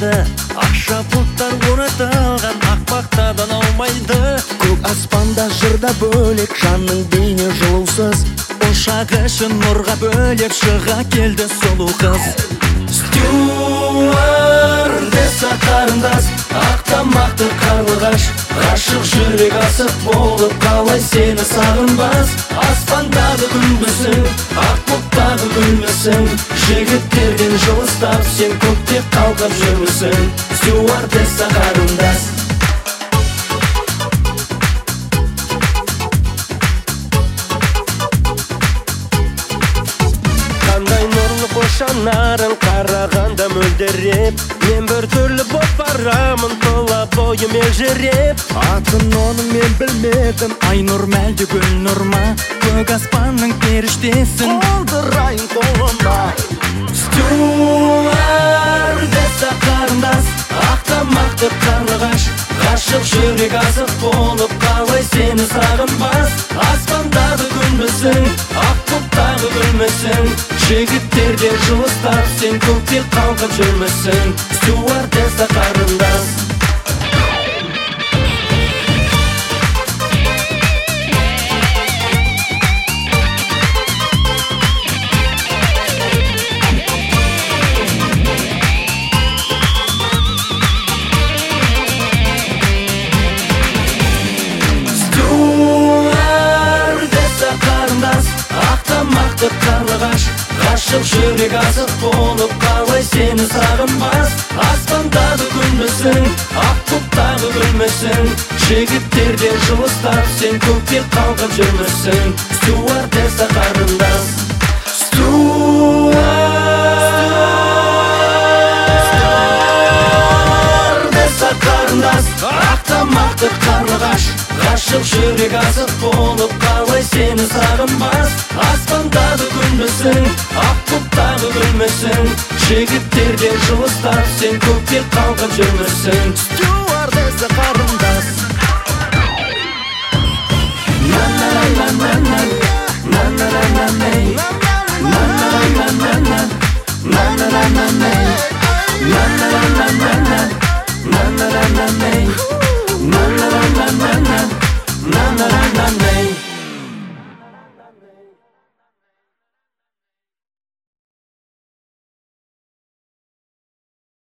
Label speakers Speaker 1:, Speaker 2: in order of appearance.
Speaker 1: жаумайды, ақша бұлттар оратылған ақпақтадан аумайды.
Speaker 2: Көк аспанда жырда бөлек, жанның бейне жылусыз.
Speaker 1: Ошақ ішін нұрға бөлеп шыға келді сұлу қыз. Стюардесса қарындас, ақтамақты қарлығаш, ғашық жүрек асық болып қалай сені сағынбас. Аспандағы күнбісің, ақ бұлттағы гүлмісің, жігіттерден жылыстап сен көкте қалқып жүрмісің. Стюардесса қарындас.
Speaker 3: Қандай нұрлы қошанарың қарағанда мөлдіреп, мен бір түрлі боп барамын, тола бойым елжіреп.
Speaker 2: Атын оның мен білмедім,
Speaker 1: Айнұр мәлді гүл нұрма, көк аспанның періштесін,
Speaker 2: қолдырайын қолыма.
Speaker 1: Стюардесса қарындас, ақтамақты қарлығаш, ғашық жүрек азық болып қалай сені сағынбас. Аспандағы күнбісің, ақ бұлттағы гүлмісің, жігіттерден жылыстап сен көкте қалқып жүрмісің. Стюардесса қарындас. Ақтамақты қарлығаш, ғашық жүрек азық болып қалай сені сағынбас. Аспандағы күнбісің, ақ бұлттағы гүлмісің, жігіттерден жылыстап сен көкте қалқып жүрмісің. Стюардесса қарындас. Стюардесса қарындас, ақтамақты қарлығаш, ғашық жүрек азық болып қалай сені сағынбас. Аспандағы күнбісің, ақ бұлттағы гүлмісің, жігіттерден жылыстап сен көкте қалқып жүрмісің.
Speaker 2: Стюардесса қарындас.
Speaker 1: Na